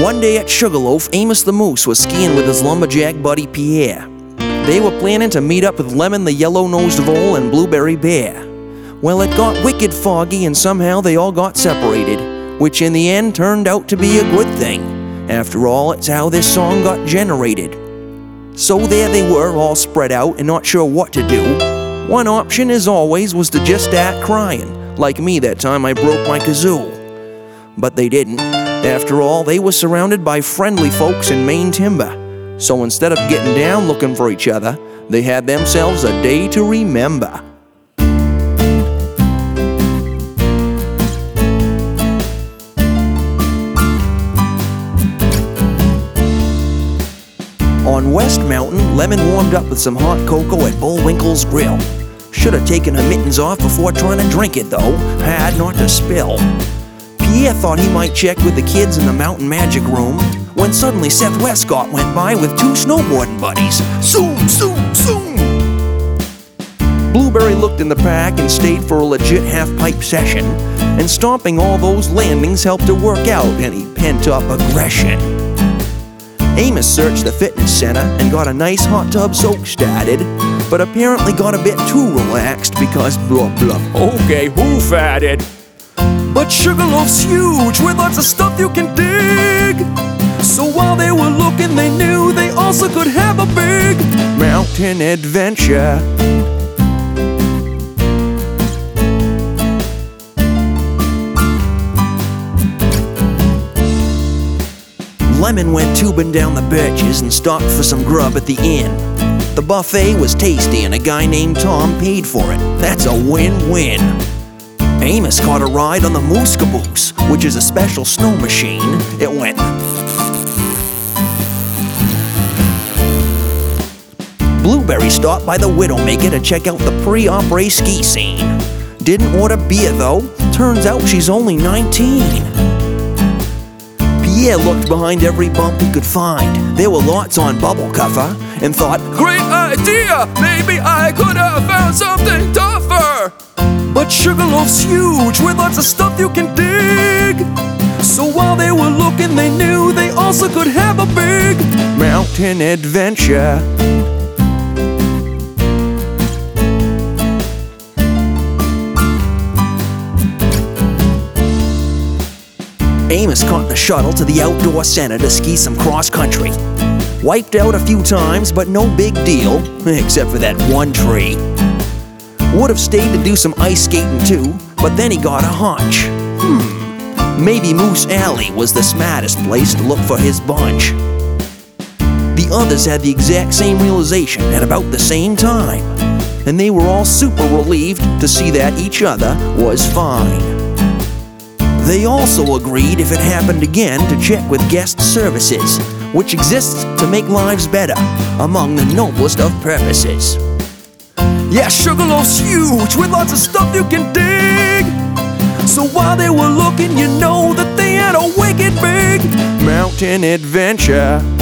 One day at Sugarloaf, Amos the Moose was skiing with his lumberjack buddy Pierre. They were planning to meet up with Lemon the yellow-nosed vole and Blueberry Bear. Well, it got wicked foggy and somehow they all got separated, which in the end turned out to be a good thing. After all, it's how this song got generated. So there they were, all spread out and not sure what to do. One option, as always, was to just start crying, like me that time I broke my kazoo. But they didn't. After all, they were surrounded by friendly folks in Maine timber. So instead of getting down looking for each other, they had themselves a day to remember. On West Mountain, Lemon warmed up with some hot cocoa at Bullwinkle's Grill. Should have taken her mittens off before trying to drink it, though. Had not to spill. Pierre thought he might check with the kids in the Mountain Magic Room, when suddenly Seth Westcott went by with two snowboarding buddies. Zoom, zoom, zoom! Blueberry looked in the pack and stayed for a legit half-pipe session, and stomping all those landings helped to work out any pent-up aggression. Amos searched the fitness center and got a nice hot tub soak started, but apparently got a bit too relaxed because blah blah. Okay, who fatted? But Sugarloaf's huge with lots of stuff you can dig. So while they were looking, they knew they also could have a big mountain adventure. Lemon went tubing down the birches and stopped for some grub at the inn. The buffet was tasty and a guy named Tom paid for it. That's a win-win. Amos caught a ride on the Moose Caboose, which is a special snow machine. It went. Blueberry stopped by the Widowmaker to check out the pre-opera ski scene. Didn't order beer though. Turns out she's only 19. Pierre looked behind every bump he could find. There were lots on bubble cover, and thought, great idea! Maybe I could have found something tougher! But Sugarloaf's huge with lots of stuff you can dig. So while they were looking, they knew they also could have a big mountain adventure. Amos caught the shuttle to the outdoor center to ski some cross-country. Wiped out a few times, but no big deal, except for that one tree. Would have stayed to do some ice skating too, but then he got a hunch. Maybe Moose Alley was the smartest place to look for his bunch. The others had the exact same realization at about the same time, and they were all super relieved to see that each other was fine. They also agreed if it happened again to check with guest services, which exists to make lives better, among the noblest of purposes. Yeah, Sugarloaf's huge with lots of stuff you can dig. So while they were looking, you know that they had a wicked big mountain adventure.